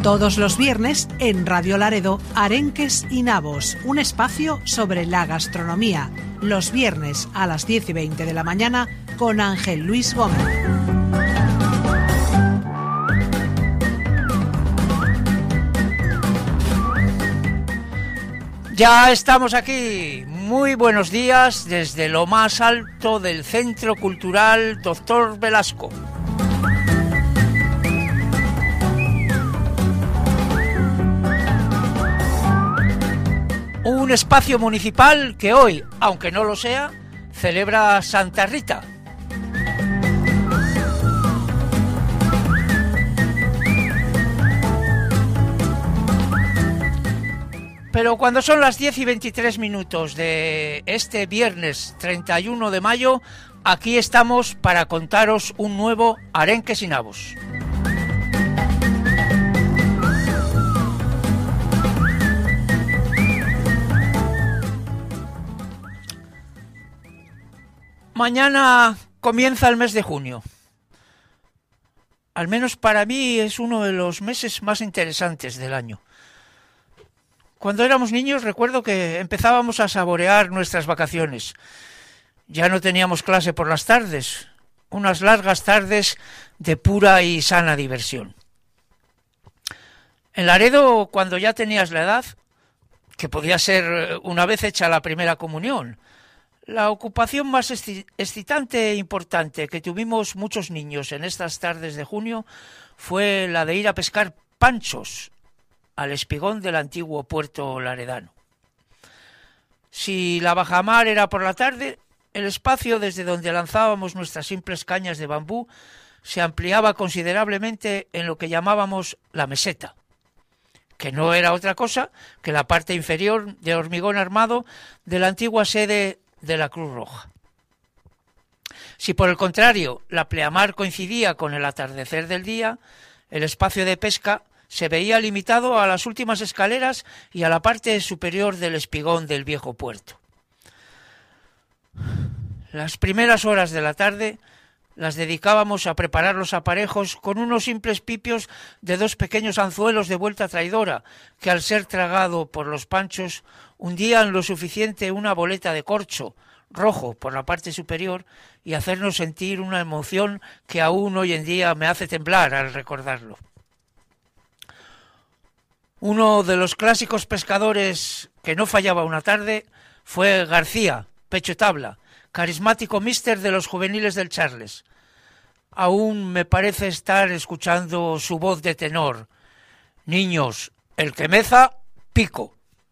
Todos los viernes en Radio Laredo, Arenques y Nabos, un espacio sobre la gastronomía. Los viernes a las 10:20 de la mañana con Ángel Luis Gómez. Ya estamos aquí. Muy buenos días desde lo más alto del Centro Cultural Dr. Velasco. Un espacio municipal que hoy, aunque no lo sea, celebra Santa Rita. Pero cuando son las 10:23 de este viernes 31 de mayo, aquí estamos para contaros un nuevo Arenques y Nabos. Mañana comienza el mes de junio. Al menos para mí es uno de los meses más interesantes del año. Cuando éramos niños recuerdo que empezábamos a saborear nuestras vacaciones. Ya no teníamos clase por las tardes, unas largas tardes de pura y sana diversión. En Laredo, cuando ya tenías la edad, que podía ser una vez hecha la primera comunión, la ocupación más excitante e importante que tuvimos muchos niños en estas tardes de junio fue la de ir a pescar panchos al espigón del antiguo puerto laredano. Si la bajamar era por la tarde, el espacio desde donde lanzábamos nuestras simples cañas de bambú se ampliaba considerablemente en lo que llamábamos la meseta, que no era otra cosa que la parte inferior de hormigón armado de la antigua sede de la Cruz Roja. Si por el contrario la pleamar coincidía con el atardecer del día, el espacio de pesca se veía limitado a las últimas escaleras y a la parte superior del espigón del viejo puerto. Las primeras horas de la tarde las dedicábamos a preparar los aparejos con unos simples pipios de 2 pequeños anzuelos de vuelta traidora, que al ser tragado por los panchos hundían lo suficiente una boleta de corcho rojo por la parte superior y hacernos sentir una emoción que aún hoy en día me hace temblar al recordarlo. Uno de los clásicos pescadores que no fallaba una tarde fue García, Pecho Tabla, carismático míster de los juveniles del Charles. Aún me parece estar escuchando su voz de tenor. Niños, el que meza, pico.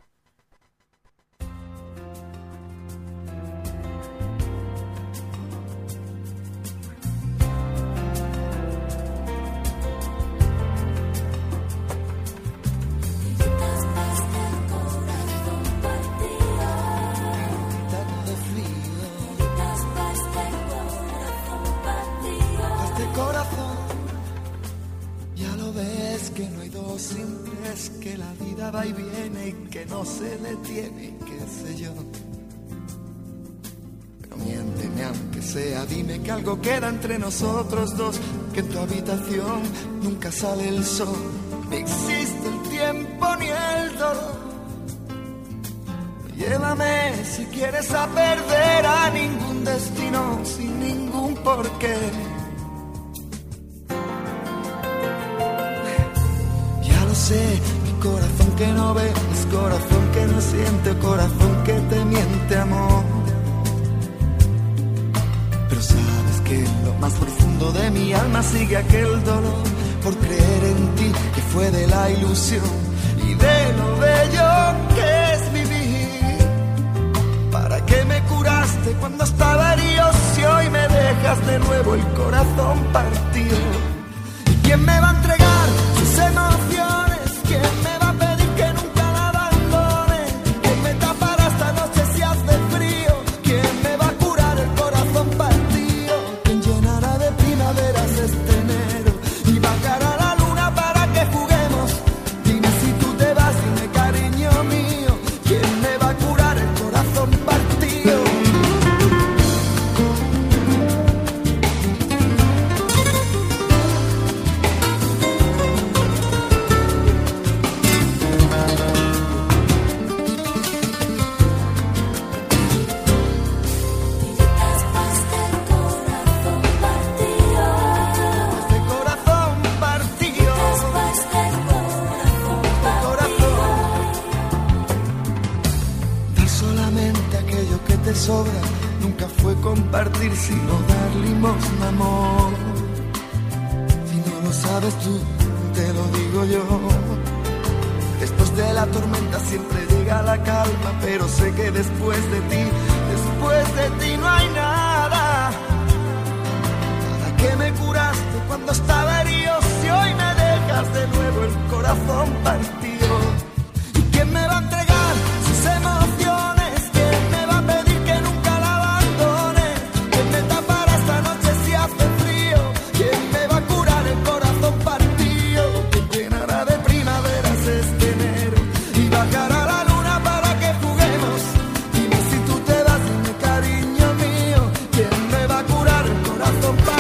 Simples, que la vida va y viene y que no se detiene, qué sé yo. Pero miénteme aunque sea, dime que algo queda entre nosotros dos, que en tu habitación nunca sale el sol, ni existe el tiempo ni el dolor. Llévame si quieres a perder a ningún destino, sin ningún porqué. Sé, mi corazón que no ve, es corazón que no siente, corazón que te miente, amor. Pero sabes que en lo más profundo de mi alma sigue aquel dolor por creer en ti, que fue de la ilusión y de lo bello que es vivir. ¿Para qué me curaste cuando estaba herido si hoy me dejas de nuevo el corazón partido? ¿Y quién me va a entregar sus emociones? ¿Quién me va a pedir que nunca la abandone? ¿Quién me tapará esta noche si hace frío? ¿Quién me va a curar el corazón partido? ¿Quién llenará de primaveras este enero y bajará la luna para que juguemos? Dime si tú te vas, dime cariño mío, ¿quién me va a curar el corazón partido? sino dar limosna, amor. Si no lo sabes tú, te lo digo yo. Después de la tormenta siempre llega la calma, pero sé que después de ti no hay nada. ¿Para qué me curaste cuando estaba herido? Si hoy me dejas de nuevo el corazón partido. ¿Y quién me va a entregar sus emociones? ¿Quién me va a pedir que nunca la abandone? ¿Quién me tapará esta noche si hace frío? ¿Quién me va a curar el corazón partido? ¿Quién llenará de primaveras este enero y bajará la luna para que juguemos? Dime si tú te vas, dime cariño mío, ¿quién me va a curar el corazón partido?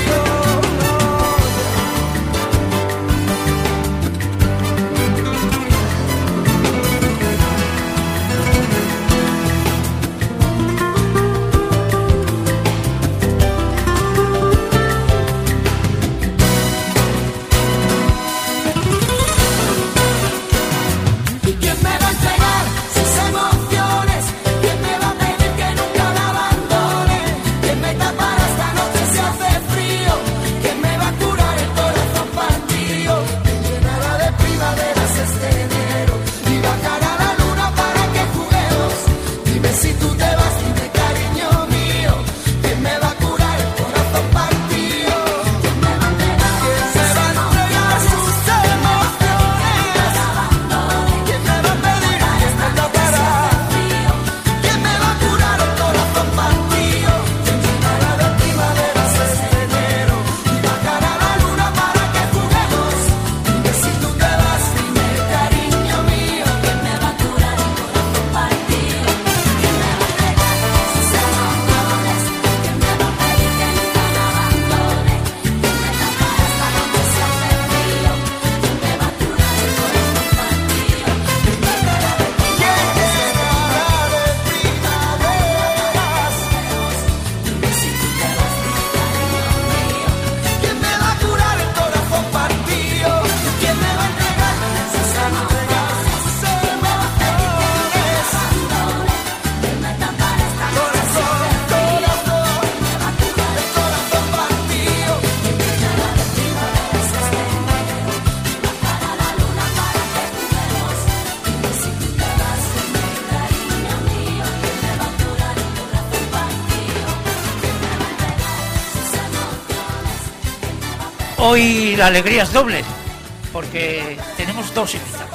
Hoy la alegría es doble, porque tenemos dos invitados.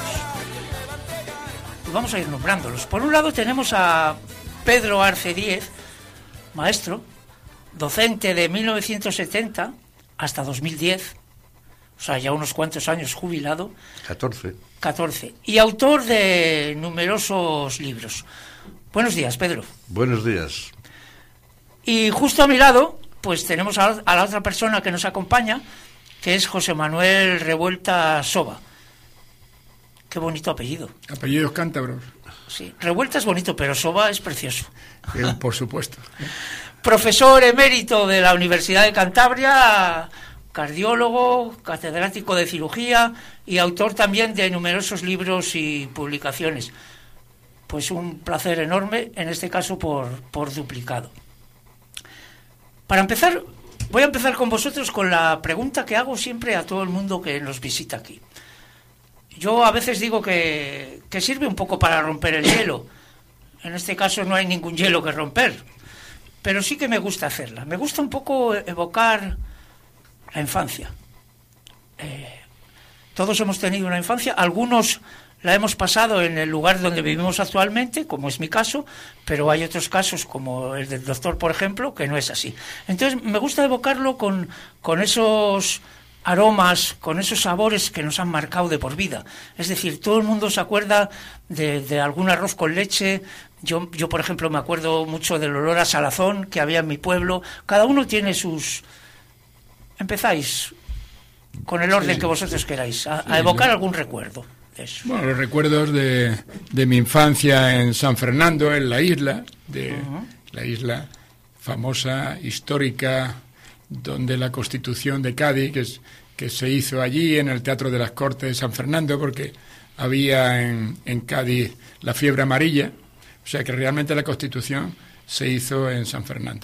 Vamos a ir nombrándolos. Por un lado tenemos a Pedro Arce Díez, maestro, docente de 1970 hasta 2010, o sea, ya unos cuantos años jubilado. 14. Y autor de numerosos libros. Buenos días, Pedro. Buenos días. Y justo a mi lado, pues tenemos a la otra persona que nos acompaña, que es José Manuel Revuelta Soba. Qué bonito apellido. Apellidos cántabros. Sí, Revuelta es bonito, pero Soba es precioso. Por supuesto. Profesor emérito de la Universidad de Cantabria, cardiólogo, catedrático de cirugía y autor también de numerosos libros y publicaciones. Pues un placer enorme, en este caso por duplicado. Para empezar, voy a empezar con vosotros con la pregunta que hago siempre a todo el mundo que nos visita aquí. Yo a veces digo que sirve un poco para romper el hielo. En este caso no hay ningún hielo que romper, pero sí que me gusta hacerla. Me gusta un poco evocar la infancia. Todos hemos tenido una infancia, algunos la hemos pasado en el lugar donde vivimos actualmente, como es mi caso, pero hay otros casos, como el del doctor, por ejemplo, que no es así. Entonces me gusta evocarlo con esos aromas, con esos sabores que nos han marcado de por vida. Es decir, todo el mundo se acuerda de algún arroz con leche. Yo, por ejemplo, me acuerdo mucho del olor a salazón que había en mi pueblo. Cada uno tiene sus... Empezáis con el orden que vosotros queráis, a evocar algún recuerdo de eso. Bueno, los recuerdos de mi infancia en San Fernando, en la isla, la isla famosa, histórica, donde la Constitución de Cádiz, que se hizo allí en el Teatro de las Cortes de San Fernando, porque había en Cádiz la fiebre amarilla, o sea que realmente la Constitución se hizo en San Fernando.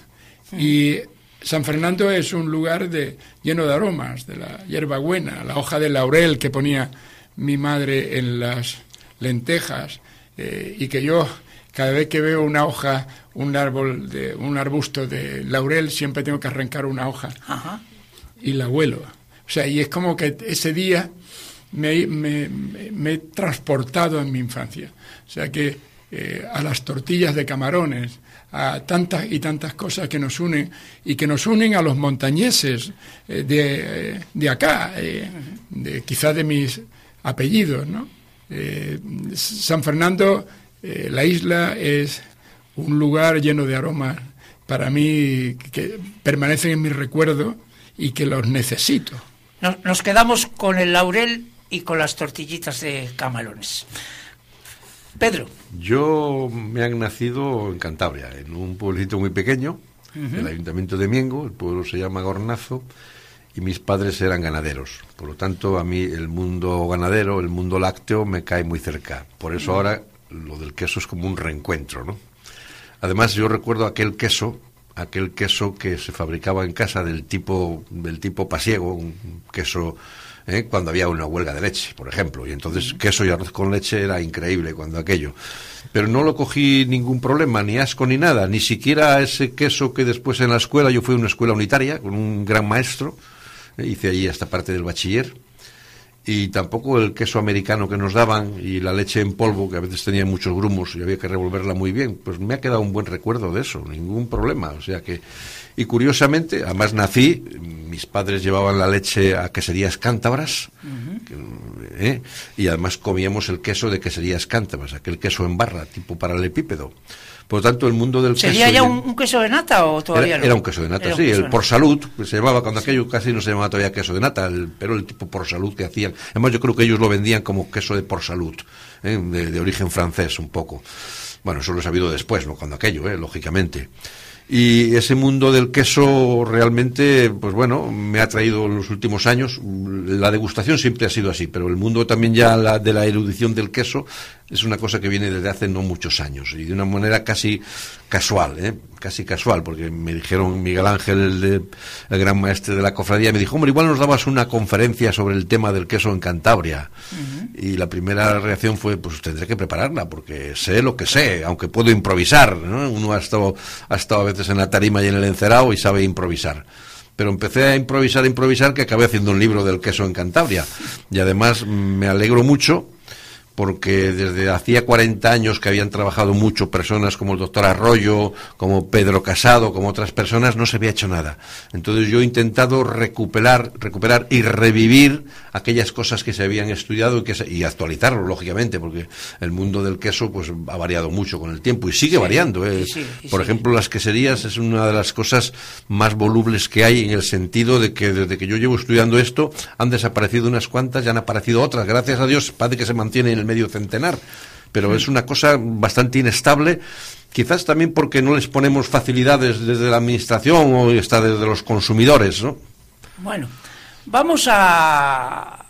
Y San Fernando es un lugar lleno de aromas, de la hierbabuena, la hoja de laurel que ponía mi madre en las lentejas, y que yo, cada vez que veo una hoja, un arbusto de laurel, siempre tengo que arrancar una hoja. Ajá. Y la huelo. O sea, y es como que ese día me he transportado en mi infancia. O sea que a las tortillas de camarones, a tantas y tantas cosas que nos unen, y que nos unen a los montañeses de acá, quizás de mis apellidos, ¿no? San Fernando, la isla, es un lugar lleno de aromas para mí que permanecen en mi recuerdo y que los necesito. Nos quedamos con el laurel y con las tortillitas de camarones. Pedro. Yo me han nacido en Cantabria, en un pueblecito muy pequeño, el ayuntamiento de Miengo, el pueblo se llama Gornazo, y mis padres eran ganaderos. Por lo tanto, a mí el mundo ganadero, el mundo lácteo, me cae muy cerca. Por eso ahora lo del queso es como un reencuentro, ¿no? Además, yo recuerdo aquel queso que se fabricaba en casa del tipo pasiego, un queso, cuando había una huelga de leche, por ejemplo, y entonces queso y arroz con leche era increíble cuando aquello. Pero no lo cogí ningún problema, ni asco ni nada, ni siquiera ese queso que después en la escuela, yo fui a una escuela unitaria con un gran maestro, hice allí hasta parte del bachiller, y tampoco el queso americano que nos daban y la leche en polvo, que a veces tenía muchos grumos y había que revolverla muy bien, pues me ha quedado un buen recuerdo de eso, ningún problema. O sea que, y curiosamente, además nací, mis padres llevaban la leche a queserías cántabras, y además comíamos el queso de queserías cántabras, aquel queso en barra, tipo paralelepípedo. Por lo tanto, el mundo del queso... ¿Sería ya un queso de nata o todavía no? Era un queso de nata, sí, el por salud, que se llamaba, cuando aquello casi no se llamaba todavía queso de nata, pero el tipo por salud que hacían. Además, yo creo que ellos lo vendían como queso de por salud, de origen francés un poco. Bueno, eso lo he sabido después, ¿no? Cuando aquello, lógicamente. Y ese mundo del queso realmente, pues bueno, me ha traído en los últimos años. La degustación siempre ha sido así, pero el mundo también ya de la erudición del queso es una cosa que viene desde hace no muchos años y de una manera casi casual, casi casual, porque me dijeron, Miguel Ángel, el gran maestre de la cofradía, me dijo, hombre, igual nos dabas una conferencia sobre el tema del queso en Cantabria. Y la primera reacción fue, pues tendré que prepararla, porque sé lo que sé, aunque puedo improvisar, ¿no? Uno ha estado a veces en la tarima y en el encerado y sabe improvisar. Pero empecé a improvisar, que acabé haciendo un libro del queso en Cantabria. Y además me alegro mucho, porque desde hacía 40 años que habían trabajado mucho personas como el doctor Arroyo, como Pedro Casado, como otras personas, no se había hecho nada. Entonces yo he intentado recuperar y revivir aquellas cosas que se habían estudiado y actualizarlo, lógicamente, porque el mundo del queso pues ha variado mucho con el tiempo y sigue variando. Por ejemplo, las queserías es una de las cosas más volubles que hay, en el sentido de que desde que yo llevo estudiando esto han desaparecido unas cuantas y han aparecido otras. Gracias a Dios parece que se mantiene en el medio centenar, pero es una cosa bastante inestable, quizás también porque no les ponemos facilidades desde la administración o está desde los consumidores, ¿no? Bueno, vamos a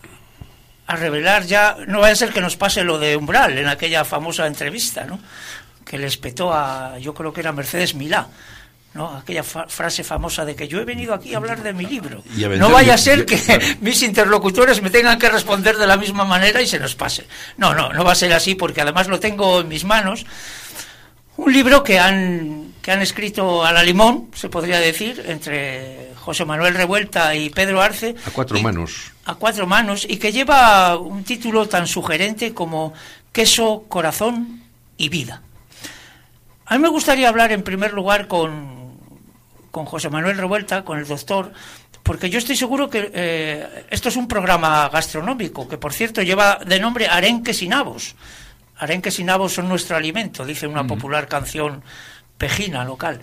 revelar ya, no vaya a ser que nos pase lo de Umbral en aquella famosa entrevista, ¿no? Que les petó yo creo que era Mercedes Milá, ¿no? Aquella frase famosa de que yo he venido aquí a hablar de mi libro. No vaya a ser que mis interlocutores me tengan que responder de la misma manera y se nos pase. No va a ser así, porque además lo tengo en mis manos. Un libro que han escrito a la limón, se podría decir, entre José Manuel Revuelta y Pedro Arce. A cuatro manos, y que lleva un título tan sugerente como Queso, Corazón y Vida. A mí me gustaría hablar en primer lugar con José Manuel Revuelta, con el doctor, porque yo estoy seguro que esto es un programa gastronómico, que por cierto lleva de nombre Arenques y Nabos. Arenques y nabos son nuestro alimento, dice una popular canción pejina local.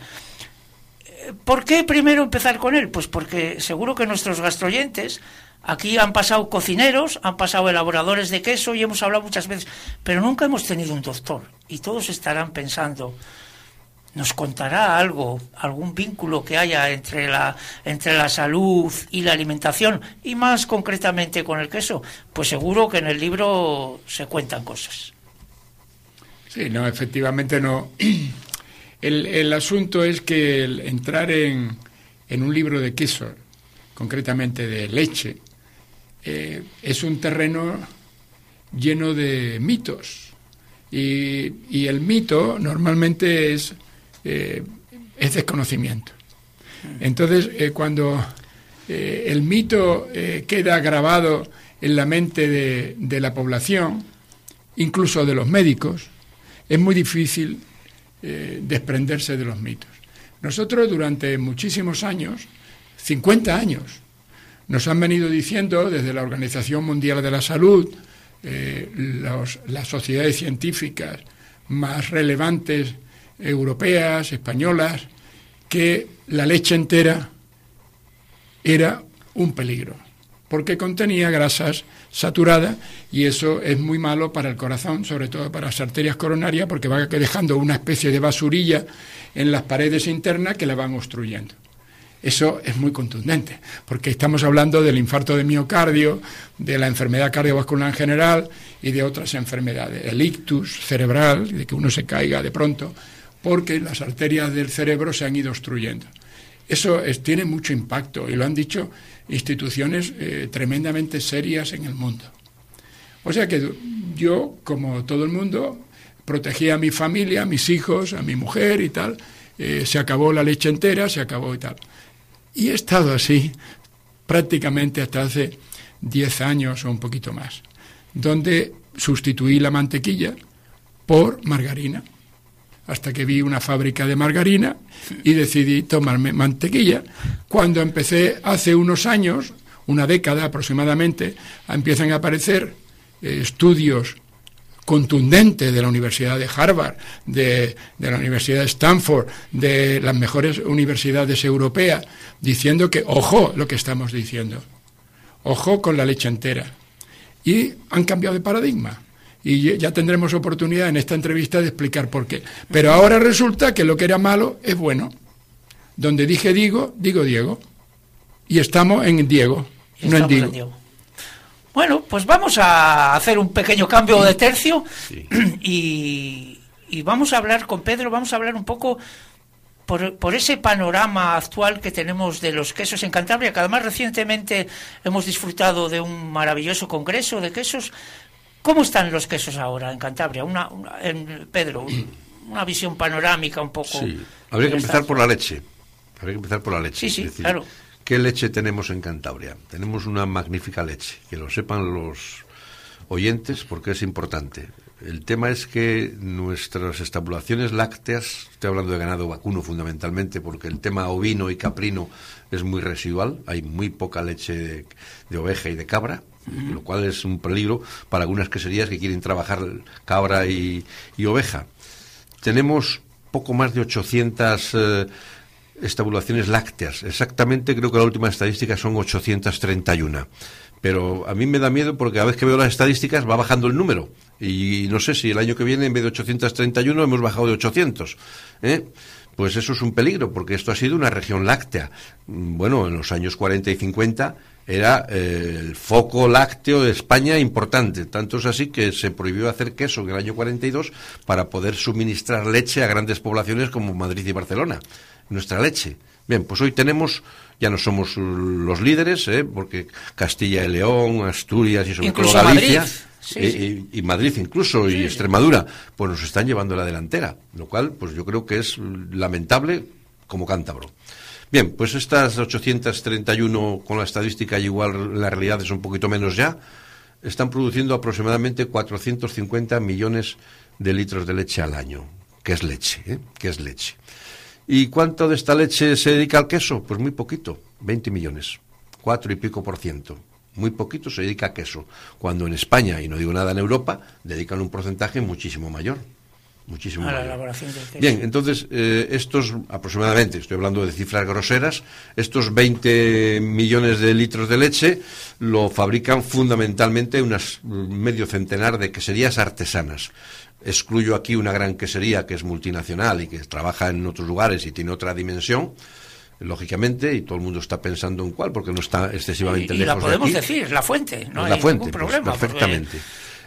¿Por qué primero empezar con él? Pues porque seguro que nuestros gastroyentes aquí han pasado cocineros, han pasado elaboradores de queso y hemos hablado muchas veces, pero nunca hemos tenido un doctor. Y todos estarán pensando, ¿nos contará algo, algún vínculo que haya entre la salud y la alimentación, y más concretamente con el queso? Pues seguro que en el libro se cuentan cosas. Sí, no, efectivamente no. El asunto es que el entrar en un libro de queso, concretamente de leche, es un terreno lleno de mitos. Y el mito normalmente es desconocimiento. Entonces, cuando el mito queda grabado en la mente de la población, incluso de los médicos, es muy difícil desprenderse de los mitos. Nosotros durante muchísimos años, 50 años, nos han venido diciendo desde la Organización Mundial de la Salud, las sociedades científicas más relevantes, europeas, españolas, que la leche entera era un peligro, porque contenía grasas saturadas y eso es muy malo para el corazón, sobre todo para las arterias coronarias, porque va dejando una especie de basurilla en las paredes internas que la van obstruyendo. Eso es muy contundente, porque estamos hablando del infarto de miocardio, de la enfermedad cardiovascular en general y de otras enfermedades, el ictus cerebral, de que uno se caiga de pronto, porque las arterias del cerebro se han ido obstruyendo. Eso tiene mucho impacto y lo han dicho instituciones tremendamente serias en el mundo. O sea que yo, como todo el mundo, protegía a mi familia, a mis hijos, a mi mujer y tal. Se acabó la leche entera, se acabó y tal. Y he estado así prácticamente hasta hace 10 años o un poquito más, donde sustituí la mantequilla por margarina, hasta que vi una fábrica de margarina y decidí tomarme mantequilla. Cuando empecé hace unos años, una década aproximadamente, empiezan a aparecer estudios contundentes de la Universidad de Harvard, de la Universidad de Stanford, de las mejores universidades europeas, diciendo que, ojo, lo que estamos diciendo, ojo con la leche entera. Y han cambiado de paradigma. Y ya tendremos oportunidad en esta entrevista de explicar por qué. Pero ahora resulta que lo que era malo es bueno. Donde dije digo, digo Diego. Y estamos en Diego, no en Diego. Bueno, pues vamos a hacer un pequeño cambio de tercio. Sí. Y vamos a hablar con Pedro, vamos a hablar un poco por ese panorama actual que tenemos de los quesos en Cantabria, que además recientemente hemos disfrutado de un maravilloso congreso de quesos. ¿Cómo están los quesos ahora en Cantabria? Pedro, una visión panorámica un poco. Sí, habría que empezar por la leche. Sí, Es decir, claro. ¿qué leche tenemos en Cantabria? Tenemos una magnífica leche, que lo sepan los oyentes porque es importante. El tema es que nuestras estabulaciones lácteas, estoy hablando de ganado vacuno fundamentalmente, porque el tema ovino y caprino es muy residual, hay muy poca leche de oveja y de cabra, lo cual es un peligro para algunas queserías que quieren trabajar cabra y oveja. Tenemos poco más de 800 estabulaciones lácteas, exactamente creo que la última estadística son 831. Pero a mí me da miedo porque a vez que veo las estadísticas va bajando el número. Y no sé si el año que viene en vez de 831 hemos bajado de 800. Pues eso es un peligro porque esto ha sido una región láctea. Bueno, en los años 40 y 50 era el foco lácteo de España importante. Tanto es así que se prohibió hacer queso en el año 42 para poder suministrar leche a grandes poblaciones como Madrid y Barcelona. Nuestra leche. Bien, pues hoy tenemos, ya no somos los líderes, porque Castilla y León, Asturias y sobre incluso todo Galicia, Madrid. Sí. Y Madrid incluso, y Extremadura, pues nos están llevando a la delantera, lo cual pues yo creo que es lamentable como cántabro. Bien, pues estas 831 con la estadística y igual la realidad es un poquito menos ya, están produciendo aproximadamente 450 millones de litros de leche al año, que es leche, que es leche. ¿Y cuánto de esta leche se dedica al queso? Pues muy poquito, 20 millones, 4 y pico %. Muy poquito se dedica a queso, cuando en España, y no digo nada en Europa, dedican un porcentaje muchísimo mayor. Muchísimo mayor. La elaboración del queso. Bien, entonces, estos aproximadamente, estoy hablando de cifras groseras, estos 20 millones de litros de leche lo fabrican fundamentalmente unas medio centenar de queserías artesanas. Excluyo aquí una gran quesería que es multinacional y que trabaja en otros lugares y tiene otra dimensión, lógicamente, y todo el mundo está pensando en cuál, porque no está excesivamente lejos de aquí. Y la podemos decir, La Fuente, no hay ningún problema. Pues perfectamente.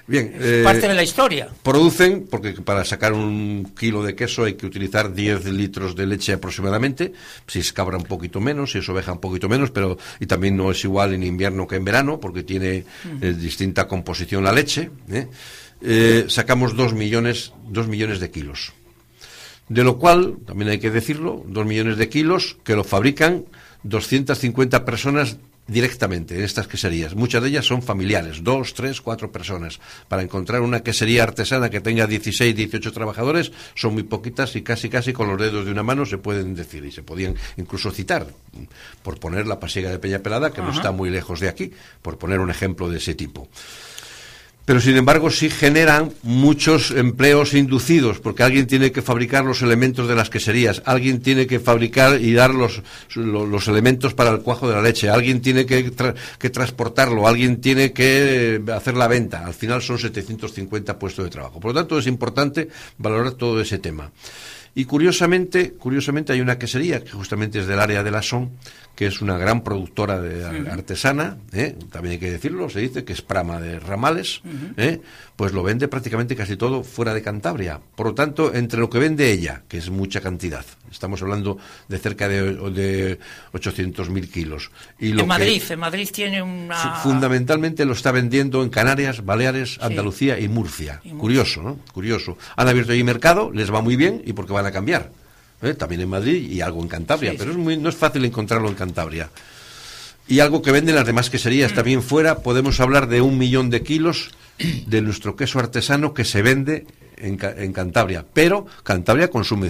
Bien, parte de la historia. Producen, porque para sacar 1 kilo de queso hay que utilizar 10 litros de leche aproximadamente, si es cabra un poquito menos, si es oveja un poquito menos, pero y también no es igual en invierno que en verano, porque tiene distinta composición la leche. Sacamos 2 millones de kilos. De lo cual, también hay que decirlo, 2 millones de kilos que lo fabrican 250 personas directamente en estas queserías. Muchas de ellas son familiares, 2, 3, 4 personas. Para encontrar una quesería artesana que tenga 16, 18 trabajadores, son muy poquitas y casi con los dedos de una mano se pueden decir, y se podían incluso citar, por poner la Pasiega de Peñapelada, que no está muy lejos de aquí, por poner un ejemplo de ese tipo. Pero, sin embargo, sí generan muchos empleos inducidos, porque alguien tiene que fabricar los elementos de las queserías, alguien tiene que fabricar y dar los elementos para el cuajo de la leche, alguien tiene que transportarlo, alguien tiene que hacer la venta. Al final son 750 puestos de trabajo. Por lo tanto, es importante valorar todo ese tema. Y curiosamente hay una quesería que justamente es del área de La Son, que es una gran productora artesana, también hay que decirlo, se dice que es Prama de Ramales, pues lo vende prácticamente casi todo fuera de Cantabria. Por lo tanto, entre lo que vende ella, que es mucha cantidad, estamos hablando de cerca de 800.000 kilos. Y lo en Madrid tiene una... Fundamentalmente lo está vendiendo en Canarias, Baleares, Andalucía y Murcia. Curioso, ¿no? Curioso. Han abierto allí mercado, les va muy bien, y porque van a cambiar. También en Madrid y algo en Cantabria, pero no es fácil encontrarlo en Cantabria. Y algo que venden las demás queserías también fuera, podemos hablar de 1 millón de kilos de nuestro queso artesano que se vende en Cantabria, pero Cantabria consume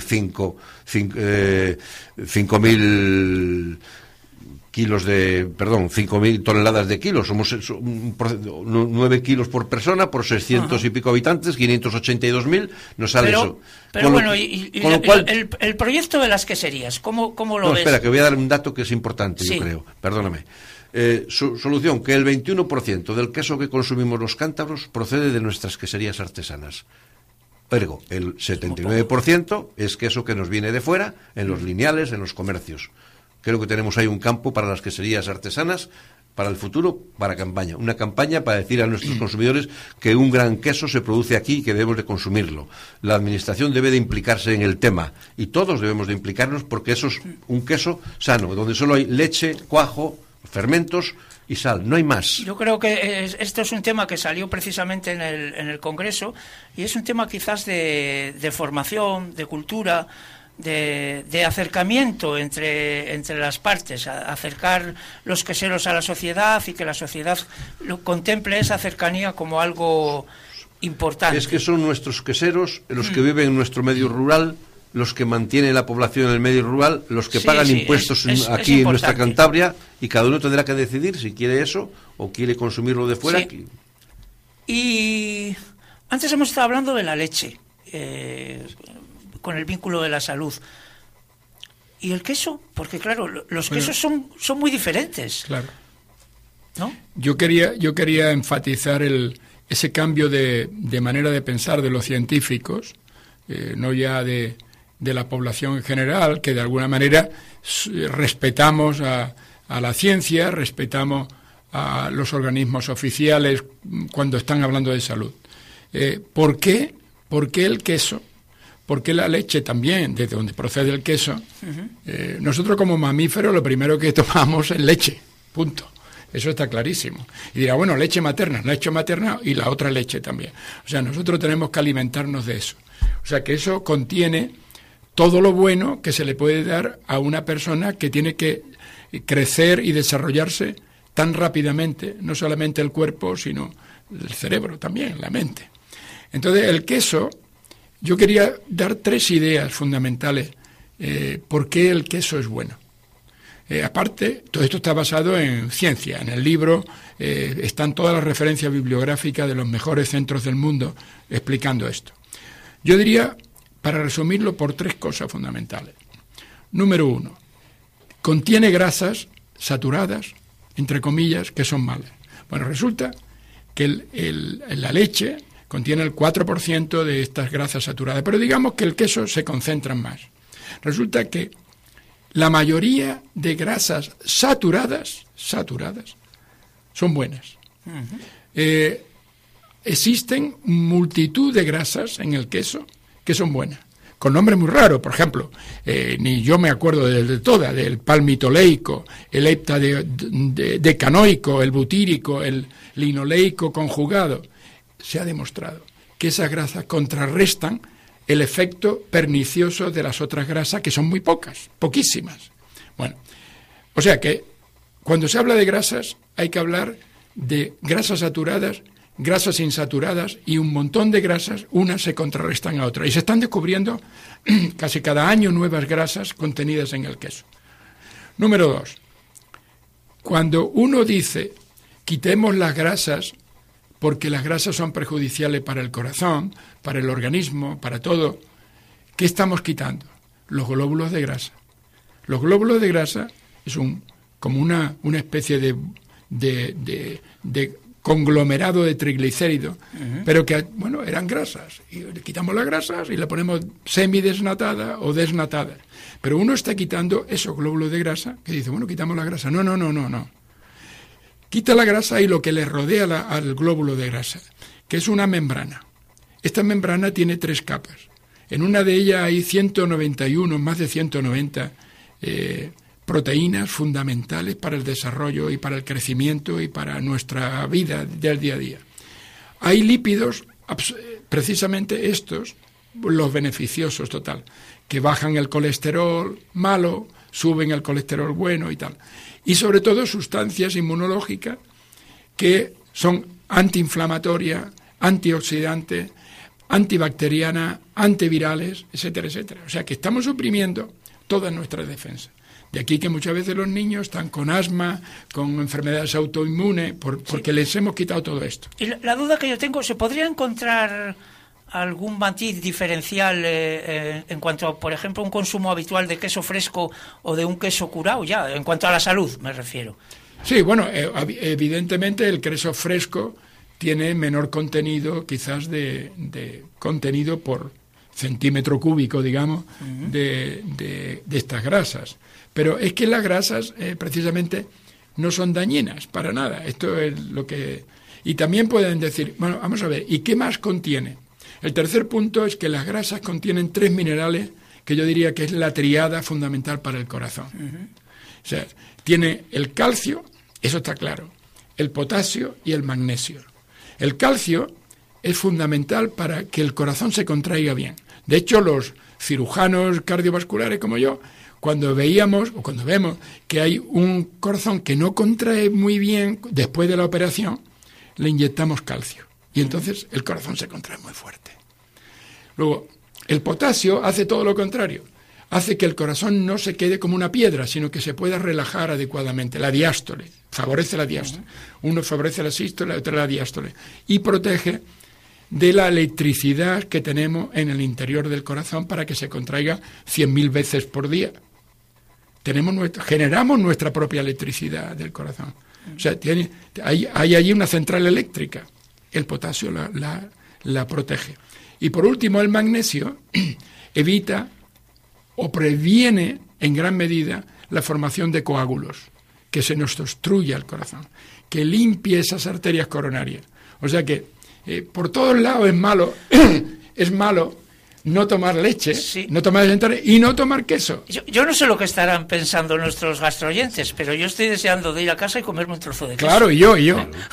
5.000 toneladas de kilos, somos 9 kilos por persona, por 600 y pico habitantes, 582.000, nos sale eso. Pero bueno, el proyecto de las queserías, ¿cómo lo ves? Espera, que voy a dar un dato que es importante, yo creo, perdóname. Solución, que el 21% del queso que consumimos los cántabros procede de nuestras queserías artesanas. Ergo, el 79% es queso que nos viene de fuera, en los lineales, en los comercios. Creo que tenemos ahí un campo para las queserías artesanas, para el futuro, una campaña para decir a nuestros consumidores que un gran queso se produce aquí y que debemos de consumirlo. La administración debe de implicarse en el tema y todos debemos de implicarnos porque eso es un queso sano, donde solo hay leche, cuajo, fermentos y sal, no hay más. Yo creo que esto es un tema que salió precisamente en el Congreso y es un tema quizás de formación, de cultura, de acercamiento entre las partes, acercar los queseros a la sociedad y que la sociedad contemple esa cercanía como algo importante. Es que son nuestros queseros los que viven en nuestro medio rural, los que mantienen la población en el medio rural, los que pagan impuestos aquí en nuestra Cantabria, y cada uno tendrá que decidir si quiere eso o quiere consumirlo de fuera. Sí. Y antes hemos estado hablando de la leche, con el vínculo de la salud. ¿Y el queso? Porque claro, los quesos son muy diferentes. Claro. ¿No? Yo quería enfatizar ese cambio de manera de pensar de los científicos, no ya de la población en general, que de alguna manera respetamos a la ciencia, respetamos a los organismos oficiales cuando están hablando de salud. ¿Por qué el queso? ¿Por qué la leche también, desde donde procede el queso? Nosotros como mamíferos lo primero que tomamos es leche, punto. Eso está clarísimo. Y dirá, bueno, leche materna y la otra leche también. O sea, nosotros tenemos que alimentarnos de eso. O sea, que eso contiene todo lo bueno que se le puede dar a una persona que tiene que crecer y desarrollarse tan rápidamente, no solamente el cuerpo, sino el cerebro también, la mente. Entonces, el queso... Yo quería dar 3 ideas fundamentales por qué el queso es bueno. Aparte, todo esto está basado en ciencia. En el libro están todas las referencias bibliográficas de los mejores centros del mundo explicando esto. Yo diría, para resumirlo, por 3 cosas fundamentales. Número 1, contiene grasas saturadas, entre comillas, que son malas. Bueno, resulta que la leche contiene el 4% de estas grasas saturadas, pero digamos que el queso se concentra más. Resulta que la mayoría de grasas saturadas son buenas. existen multitud de grasas en el queso que son buenas, con nombres muy raros. Por ejemplo, ni yo me acuerdo de todas, del palmitoleico, el heptadecanoico, el butírico, el linoleico conjugado. Se ha demostrado que esas grasas contrarrestan el efecto pernicioso de las otras grasas, que son muy pocas, poquísimas. Bueno, o sea que cuando se habla de grasas hay que hablar de grasas saturadas, grasas insaturadas y un montón de grasas, unas se contrarrestan a otras. Y se están descubriendo casi cada año nuevas grasas contenidas en el queso. Número 2. Cuando uno dice quitemos las grasas porque las grasas son perjudiciales para el corazón, para el organismo, para todo, ¿qué estamos quitando? Los glóbulos de grasa. Los glóbulos de grasa es como una especie de conglomerado de triglicéridos, pero que, bueno, eran grasas. Y le quitamos las grasas y le ponemos semidesnatada o desnatada. Pero uno está quitando esos glóbulos de grasa, que dice, bueno, quitamos la grasa. No. Quita la grasa y lo que le rodea al glóbulo de grasa, que es una membrana. Esta membrana tiene 3 capas. En una de ellas hay 191, más de 190 proteínas fundamentales para el desarrollo y para el crecimiento y para nuestra vida del día a día. Hay lípidos, precisamente estos, los beneficiosos total, que bajan el colesterol malo, suben el colesterol bueno y tal. Y sobre todo sustancias inmunológicas que son antiinflamatorias, antioxidantes, antibacterianas, antivirales, etcétera, etcétera. O sea que estamos suprimiendo todas nuestras defensas. De aquí que muchas veces los niños están con asma, con enfermedades autoinmunes, porque les hemos quitado todo esto. Y la duda que yo tengo, ¿se podría encontrar algún matiz diferencial en cuanto a, por ejemplo, un consumo habitual de queso fresco o de un queso curado, ya, en cuanto a la salud, me refiero? Sí, bueno, evidentemente el queso fresco tiene menor contenido, quizás de contenido por centímetro cúbico, digamos, de estas grasas. Pero es que las grasas, precisamente, no son dañinas para nada. Esto es lo que... Y también pueden decir, bueno, vamos a ver, ¿y qué más contiene? El tercer punto es que las grasas contienen 3 minerales que yo diría que es la tríada fundamental para el corazón. O sea, tiene el calcio, eso está claro, el potasio y el magnesio. El calcio es fundamental para que el corazón se contraiga bien. De hecho, los cirujanos cardiovasculares como yo, cuando vemos que hay un corazón que no contrae muy bien después de la operación, le inyectamos calcio. Y entonces el corazón se contrae muy fuerte. Luego, el potasio hace todo lo contrario. Hace que el corazón no se quede como una piedra, sino que se pueda relajar adecuadamente. La diástole, favorece la diástole. Uno favorece la sístole, el otro la diástole. Y protege de la electricidad que tenemos en el interior del corazón para que se contraiga 100.000 veces por día. Generamos nuestra propia electricidad del corazón. O sea, hay allí una central eléctrica. El potasio la protege. Y por último, el magnesio evita o previene en gran medida la formación de coágulos, que se nos obstruya el corazón, que limpie esas arterias coronarias. O sea que por todos lados es malo no tomar leche, sí, no tomar desentales y no tomar queso. Yo no sé lo que estarán pensando nuestros gastroyentes, pero yo estoy deseando de ir a casa y comerme un trozo de queso. Claro, y yo.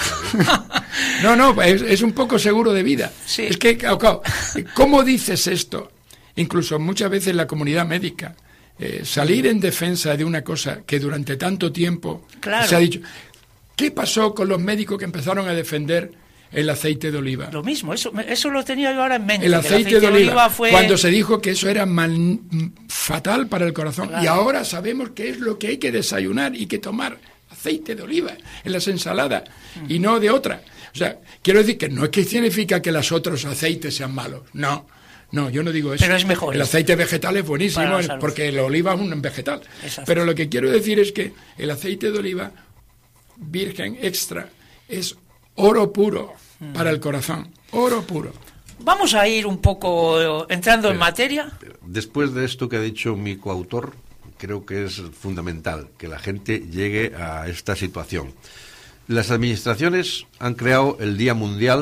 No, es un poco seguro de vida. Sí. Es que, ¿cómo dices esto? Incluso muchas veces la comunidad médica, salir en defensa de una cosa que durante tanto tiempo se ha dicho. ¿Qué pasó con los médicos que empezaron a defender el aceite de oliva? Lo mismo, eso lo tenía yo ahora en mente. El aceite de oliva fue... Cuando se dijo que eso era fatal para el corazón. Claro. Y ahora sabemos que es lo que hay que desayunar y que tomar aceite de oliva en las ensaladas y no de otra. O sea, quiero decir que no es que significa que los otros aceites sean malos. No, yo no digo eso. Pero es mejor. El aceite vegetal es buenísimo porque la oliva es un vegetal. Exacto. Pero lo que quiero decir es que el aceite de oliva virgen extra es oro puro para el corazón, oro puro. Vamos a ir un poco entrando en materia. Después de esto que ha dicho mi coautor, creo que es fundamental que la gente llegue a esta situación. Las administraciones han creado el Día Mundial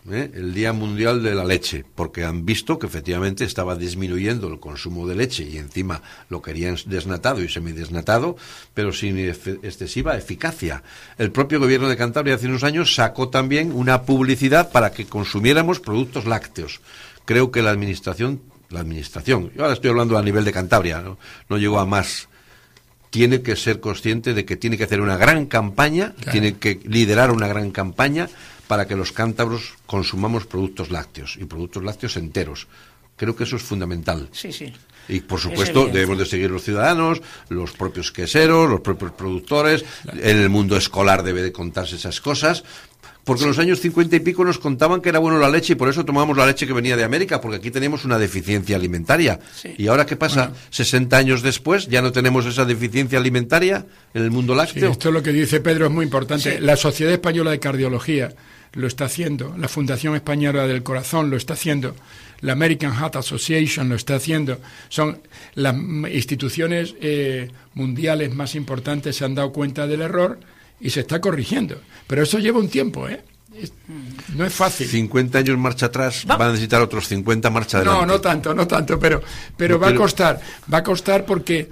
el Día Mundial de la Leche, porque han visto que efectivamente estaba disminuyendo el consumo de leche y encima lo querían desnatado y semidesnatado, pero sin excesiva eficacia. El propio gobierno de Cantabria hace unos años sacó también una publicidad para que consumiéramos productos lácteos. Creo que la administración, yo ahora estoy hablando a nivel de Cantabria, no llegó a más, tiene que ser consciente de que tiene que hacer una gran campaña, claro, tiene que liderar una gran campaña para que los cántabros consumamos productos lácteos y productos lácteos enteros. Creo que eso es fundamental. Sí, sí. Y, por supuesto, debemos de seguir los ciudadanos, los propios queseros, los propios productores. En el mundo escolar debe de contarse esas cosas. Porque en los años 50 y pico nos contaban que era bueno la leche y por eso tomábamos la leche que venía de América, porque aquí teníamos una deficiencia alimentaria. Sí. ¿Y ahora qué pasa? Bueno, 60 años después, ¿ya no tenemos esa deficiencia alimentaria en el mundo lácteo? Sí, esto es lo que dice Pedro, es muy importante. Sí. La Sociedad Española de Cardiología lo está haciendo, la Fundación Española del Corazón lo está haciendo, la American Heart Association lo está haciendo. Son las instituciones mundiales más importantes, se han dado cuenta del error y se está corrigiendo. Pero eso lleva un tiempo, no es fácil. 50 años marcha atrás, va a necesitar otros 50 marcha adelante. No tanto, pero va a costar porque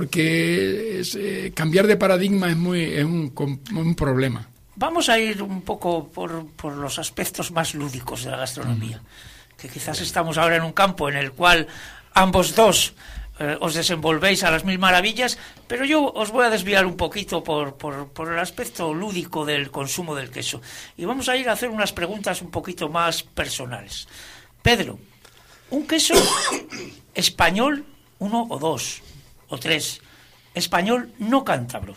cambiar de paradigma es un problema. Vamos a ir un poco por los aspectos más lúdicos de la gastronomía, que quizás estamos ahora en un campo en el cual ambos dos os desenvolvéis a las mil maravillas, pero yo os voy a desviar un poquito por el aspecto lúdico del consumo del queso. Y vamos a ir a hacer unas preguntas un poquito más personales. Pedro, un queso español, 1 o 2 o 3, español no cántabro.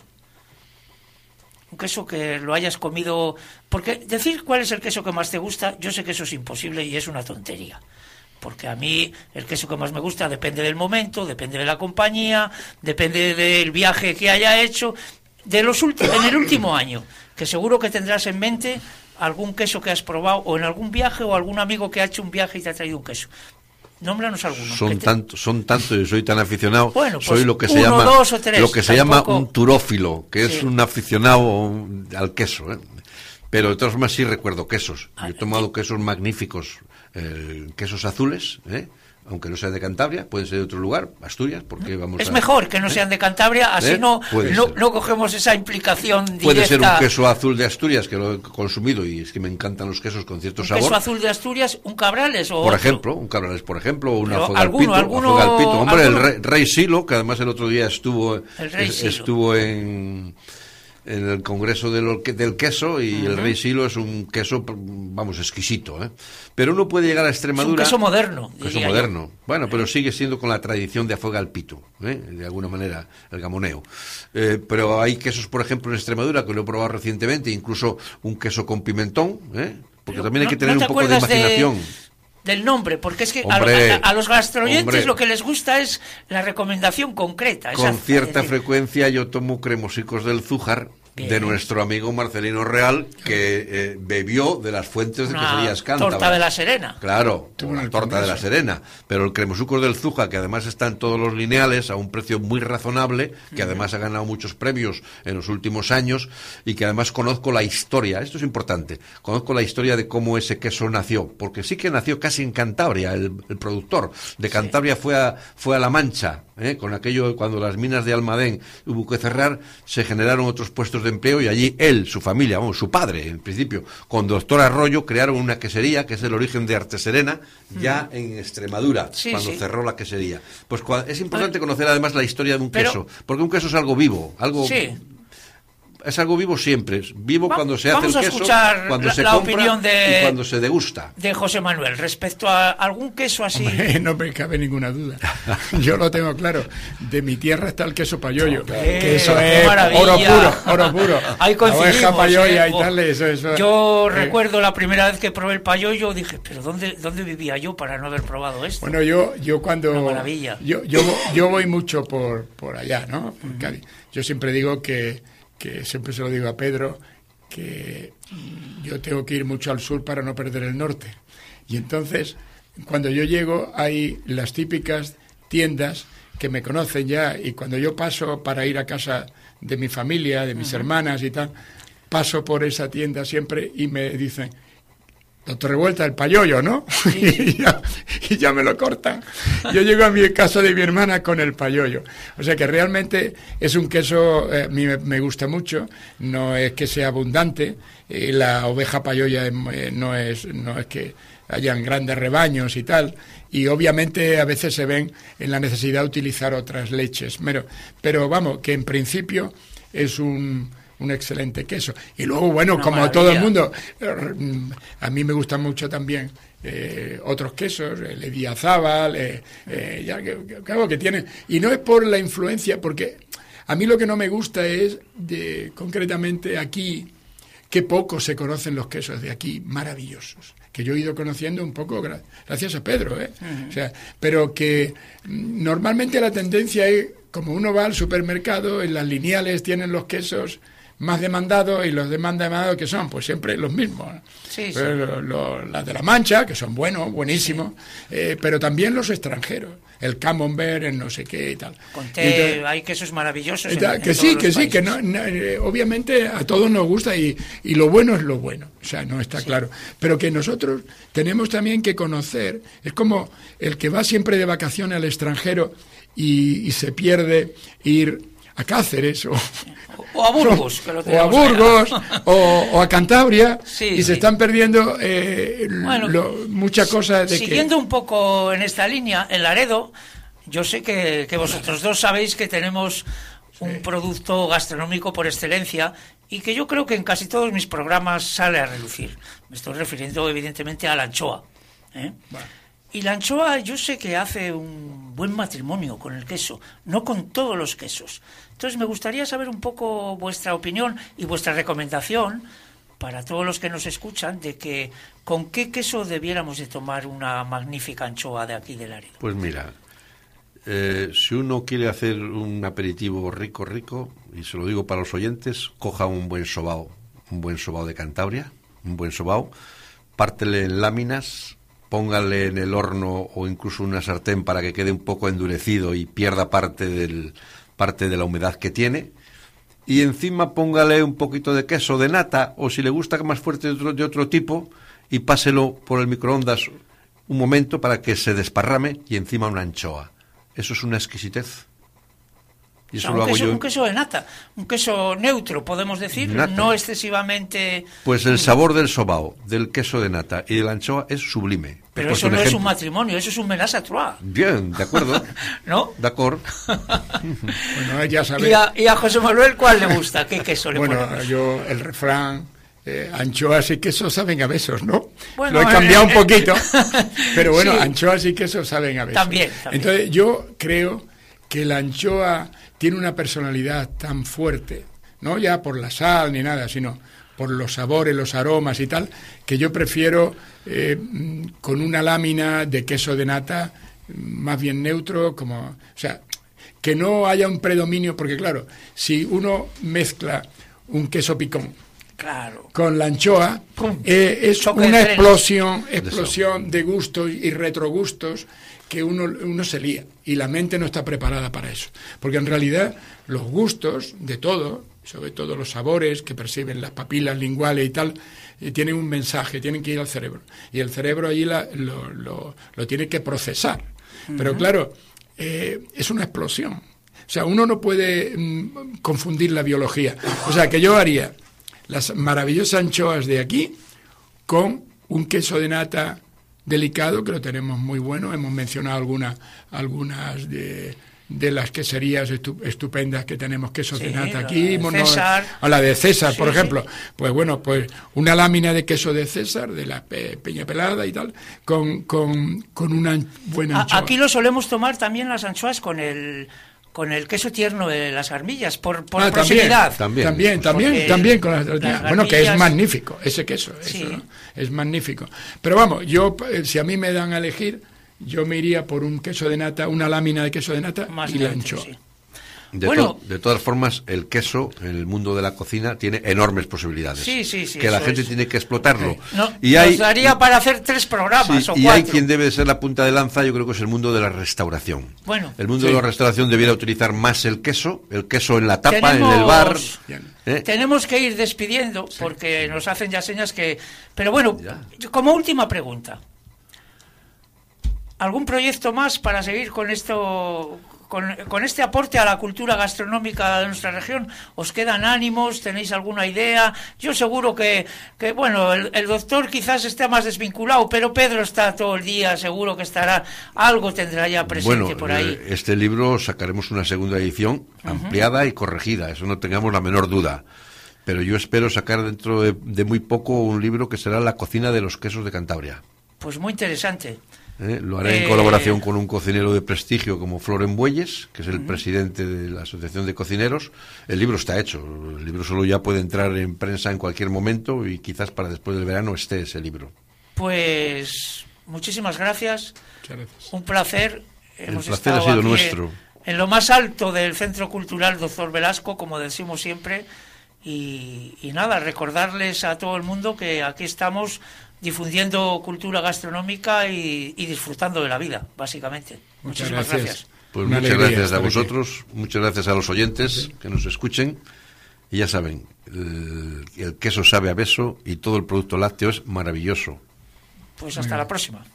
Un queso que lo hayas comido... Porque decir cuál es el queso que más te gusta, yo sé que eso es imposible y es una tontería. Porque a mí el queso que más me gusta depende del momento, depende de la compañía, depende del viaje que haya hecho, en el último año, que seguro que tendrás en mente algún queso que has probado, o en algún viaje, o algún amigo que ha hecho un viaje y te ha traído un queso. Nómbranos alguno. Son tantos, yo soy tan aficionado, bueno, pues soy lo que se llama un turófilo, que es un aficionado al queso, Pero de todas formas sí recuerdo quesos. Yo he tomado quesos magníficos, quesos azules, aunque no sean de Cantabria, pueden ser de otro lugar, Asturias, porque es mejor que no sean de Cantabria, así no cogemos esa implicación directa. Puede ser un queso azul de Asturias, que lo he consumido y es que me encantan los quesos con cierto sabor. ¿Un queso azul de Asturias, un Cabrales o por ejemplo, un Cabrales, por ejemplo, o una Afogalpito. Hombre, el Rey Silo, que además el otro día estuvo en el Congreso del Queso y el Rey Silo es un queso, vamos, exquisito, Pero uno puede llegar a Extremadura... Es un queso moderno. Queso moderno. Bueno, pero sigue siendo con la tradición de Afogalpito, de alguna manera, el gamoneo. Pero hay quesos, por ejemplo, en Extremadura, que lo he probado recientemente, incluso un queso con pimentón, porque pero también hay que tener un poco de imaginación. Del nombre, porque es que a los gastroyentes lo que les gusta es la recomendación concreta. Con cierta frecuencia yo tomo cremosicos del Zújar, de nuestro amigo Marcelino Real, que bebió de las fuentes de queserías cántabras. Torta de la Serena. Claro, una torta de la Serena. Pero el cremosucos del Zújar, que además está en todos los lineales, a un precio muy razonable, que además ha ganado muchos premios en los últimos años, y que además conozco la historia, esto es importante, conozco la historia de cómo ese queso nació, porque sí que nació casi en Cantabria, el productor de Cantabria fue a La Mancha, con aquello, cuando las minas de Almadén hubo que cerrar, se generaron otros puestos de empleo y allí él, su familia, su padre en principio, con Doctor Arroyo crearon una quesería que es el origen de Arteserena, ya en Extremadura, cuando cerró la quesería. Pues es importante conocer además la historia de un queso, porque un queso es algo vivo, es algo vivo siempre, vivo cuando se hace el queso, cuando se compra opinión y cuando se degusta. De José Manuel, respecto a algún queso así... Hombre, no me cabe ninguna duda, yo lo tengo claro, de mi tierra está el queso payoyo, que eso es oro puro. Ahí coincidimos, la oveja payoya y tal, eso. Yo recuerdo la primera vez que probé el payoyo, dije, pero ¿dónde vivía yo para no haber probado esto? Bueno, yo cuando... Una maravilla. Yo voy mucho por allá, ¿no? Por Cádiz. Yo siempre digo que siempre se lo digo a Pedro, que yo tengo que ir mucho al sur para no perder el norte. Y entonces, cuando yo llego, hay las típicas tiendas que me conocen ya, y cuando yo paso para ir a casa de mi familia, de mis hermanas y tal, paso por esa tienda siempre y me dicen, doctor Revuelta, el payollo, ¿no? Sí. y ya me lo cortan. Yo llego a mi casa de mi hermana con el payollo. O sea que realmente es un queso, a mí me gusta mucho, no es que sea abundante, la oveja payolla no es que hayan grandes rebaños y tal, y obviamente a veces se ven en la necesidad de utilizar otras leches, pero vamos, que en principio es un excelente queso. Y luego, bueno, como maravilla. todo el mundo, a mí me gustan mucho también otros quesos, el Idiazábal, claro que tienen, y no es por la influencia, porque a mí lo que no me gusta es, concretamente aquí, que poco se conocen los quesos de aquí, maravillosos, que yo he ido conociendo un poco gracias a Pedro, Uh-huh. O sea, pero que normalmente la tendencia es, como uno va al supermercado, en las lineales tienen los quesos más demandados, y los demandados que son, pues siempre los mismos. Sí, sí. Las de la Mancha, que son buenísimos, pero también los extranjeros, el Camembert, el no sé qué y tal. Conté, hay quesos maravillosos. Que no, obviamente a todos nos gusta, y lo bueno es lo bueno, o sea, no está claro. Pero que nosotros tenemos también que conocer, es como el que va siempre de vacaciones al extranjero y se pierde ir a Cáceres o a Burgos, o a Cantabria, sí, y se sí. están perdiendo muchas cosas. Siguiendo un poco en esta línea, en Laredo, yo sé que vosotros dos sabéis que tenemos un producto gastronómico por excelencia, y que yo creo que en casi todos mis programas sale a relucir. Me estoy refiriendo evidentemente a la anchoa, ¿eh? Bueno. Y la anchoa yo sé que hace un buen matrimonio con el queso, no con todos los quesos. Entonces me gustaría saber un poco vuestra opinión y vuestra recomendación para todos los que nos escuchan, de que con qué queso debiéramos de tomar una magnífica anchoa de aquí de Laredo. Pues mira, si uno quiere hacer un aperitivo rico, y se lo digo para los oyentes, coja un buen sobao de Cantabria, un buen sobao, pártele en láminas, póngale en el horno o incluso una sartén para que quede un poco endurecido y pierda parte de la humedad que tiene, y encima póngale un poquito de queso de nata, o si le gusta más fuerte de otro tipo, y páselo por el microondas un momento para que se desparrame, y encima una anchoa. Eso es una exquisitez. Y eso lo hago yo. Un queso de nata, un queso neutro, podemos decir, nata. No excesivamente. Pues el sabor del sobao, del queso de nata y de la anchoa es sublime. Pero eso no es un matrimonio, eso es un ménage à trois. Bien, de acuerdo. ¿No? De acuerdo. Bueno, ya sabes. ¿Y a José Manuel cuál le gusta? ¿Qué queso le ponemos? Bueno, yo el refrán, anchoas y quesos saben a besos, ¿no? Bueno, lo he cambiado un poquito, pero bueno, sí. Anchoas y quesos saben a besos. También. Entonces yo creo que la anchoa tiene una personalidad tan fuerte, no ya por la sal ni nada, sino por los sabores, los aromas y tal, que yo prefiero con una lámina de queso de nata más bien neutro, o sea, que no haya un predominio, porque claro, si uno mezcla un queso picón, claro, con la anchoa, es choque una de explosión de gustos y retrogustos que uno se lía, y la mente no está preparada para eso, porque en realidad los gustos de todo, sobre todo los sabores que perciben las papilas linguales y tal, tienen un mensaje, tienen que ir al cerebro, y el cerebro allí lo tiene que procesar. Uh-huh. Pero claro, es una explosión, o sea, uno no puede confundir la biología. O sea, que yo haría las maravillosas anchoas de aquí con un queso de nata delicado, que lo tenemos muy bueno. Hemos mencionado algunas de las queserías estupendas que tenemos, quesos de nata aquí. O la de César, por ejemplo. Pues bueno, pues una lámina de queso de César, de la Peña Pelada y tal, con una buena anchoa. Aquí lo solemos tomar también las anchoas con el queso tierno de las armillas, por proximidad. También con las tortillas. Bueno, que es magnífico, ese queso. Sí. Eso, ¿no? Es magnífico. Pero vamos, yo, si a mí me dan a elegir, yo me iría por un queso de nata, una lámina de queso de nata más y la anchoa. Sí. De todas formas, el queso en el mundo de la cocina tiene enormes posibilidades. Sí, que la gente tiene que explotarlo. Nos daría para hacer 3 programas o 4. Y hay quien debe de ser la punta de lanza, yo creo que es el mundo de la restauración. Bueno, el mundo de la restauración debiera utilizar más el queso en la tapa, en el bar. Tenemos que ir despidiendo porque nos hacen ya señas que... Pero bueno, como última pregunta, ¿algún proyecto más para seguir con esto... Con este aporte a la cultura gastronómica de nuestra región? ¿Os quedan ánimos? ¿Tenéis alguna idea? Yo seguro que bueno, el doctor quizás esté más desvinculado, pero Pedro está todo el día, seguro que estará, algo tendrá ya presente por ahí. Este libro sacaremos una segunda edición ampliada y corregida, eso no tengamos la menor duda. Pero yo espero sacar dentro de muy poco un libro que será La cocina de los quesos de Cantabria. Pues muy interesante. Lo haré en colaboración con un cocinero de prestigio como Floren Bueyes, que es el presidente de la Asociación de Cocineros. El libro está hecho, el libro solo ya puede entrar en prensa en cualquier momento y quizás para después del verano esté ese libro. Pues muchísimas gracias. Muchas gracias. Un placer. El placer ha sido nuestro. En lo más alto del Centro Cultural Doctor Velasco, como decimos siempre. Y nada, recordarles a todo el mundo que aquí estamos difundiendo cultura gastronómica y disfrutando de la vida, básicamente. Muchísimas gracias. Pues muchas gracias a vosotros, muchas gracias a los oyentes que nos escuchen. Y ya saben, el queso sabe a beso y todo el producto lácteo es maravilloso. Pues hasta la próxima.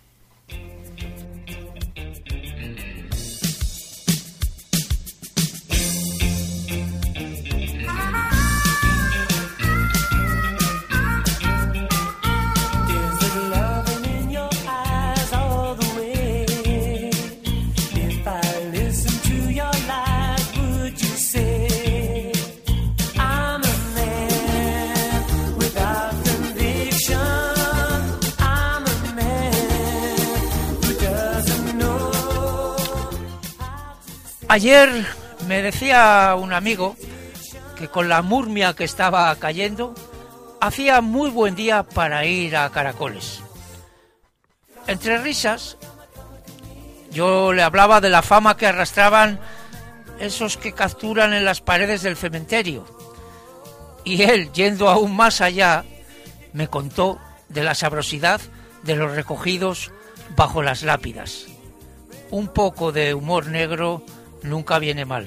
Ayer me decía un amigo que con la murmia que estaba cayendo, hacía muy buen día para ir a Caracoles. Entre risas, yo le hablaba de la fama que arrastraban esos que capturan en las paredes del cementerio. Y él, yendo aún más allá, me contó de la sabrosidad de los recogidos bajo las lápidas. Un poco de humor negro nunca viene mal.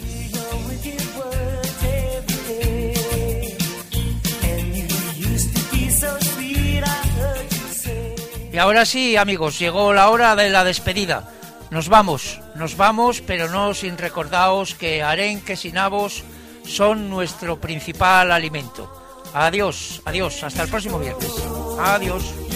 Y ahora sí, amigos, llegó la hora de la despedida. Nos vamos, pero no sin recordaros que arenques y nabos son nuestro principal alimento. Adiós, hasta el próximo viernes. Adiós.